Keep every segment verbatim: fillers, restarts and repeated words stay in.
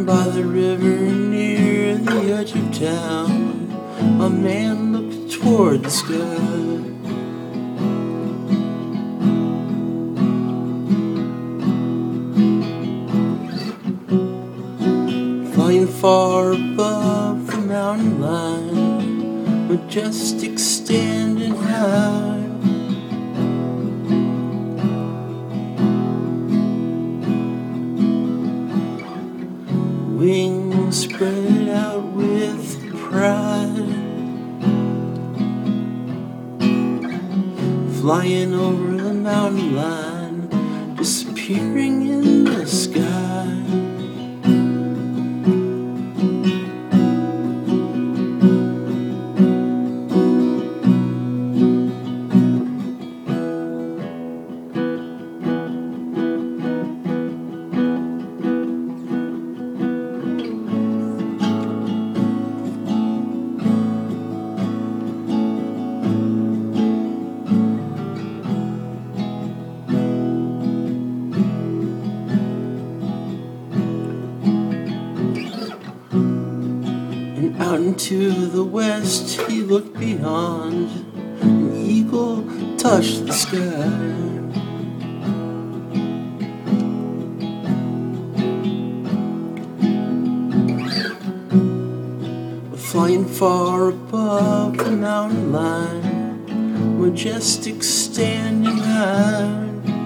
by the river near the edge of town, a man looked toward the sky. Flying far above the mountain line, majestic, standing high. Wings spread out with pride, flying over the mountain line, disappearing in the sky. And out into the west he looked beyond, an eagle touched the sky. Flying far above the mountain line, majestic, standing high.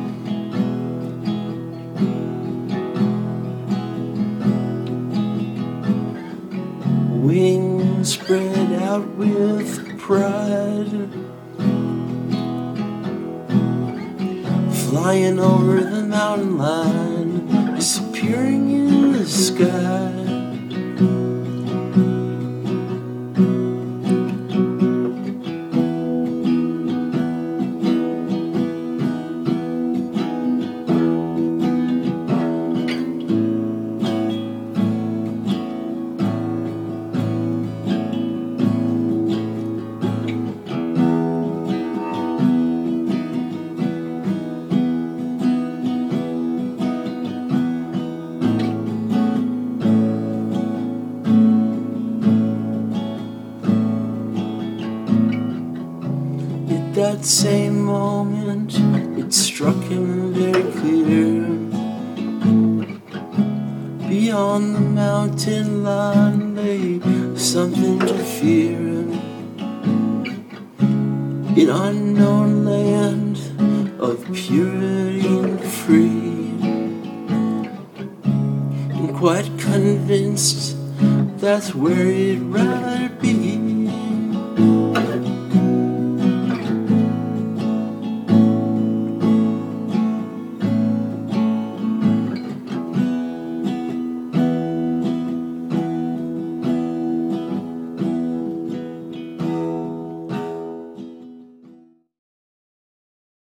Wings spread out with pride, flying over the mountain line, disappearing in the sky. That same moment, it struck him very clear. Beyond the mountain line lay something to fear. An unknown land of purity and free. And quite convinced that's where he'd rather be.